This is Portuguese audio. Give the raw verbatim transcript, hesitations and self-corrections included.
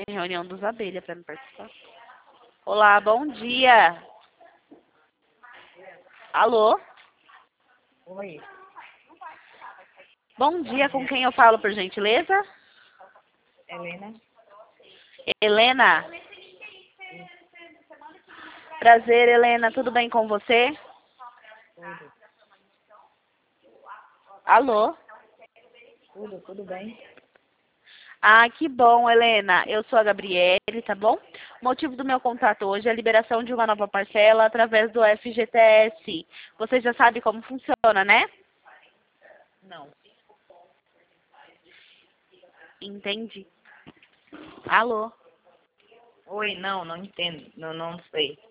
Tem reunião dos abelhas para me participar. Olá, bom dia. Alô? Oi. Bom dia, com quem eu falo, por gentileza? Helena? Helena? Prazer, Helena. Tudo bem com você? Tudo. Alô? Tudo, tudo bem? Ah, que bom, Helena. Eu sou a Gabriele, tá bom? O motivo do meu contato hoje é a liberação de uma nova parcela através do F G T S. Você já sabe como funciona, né? Não. Entendi. Alô? Oi, não, não entendo. Não, não sei.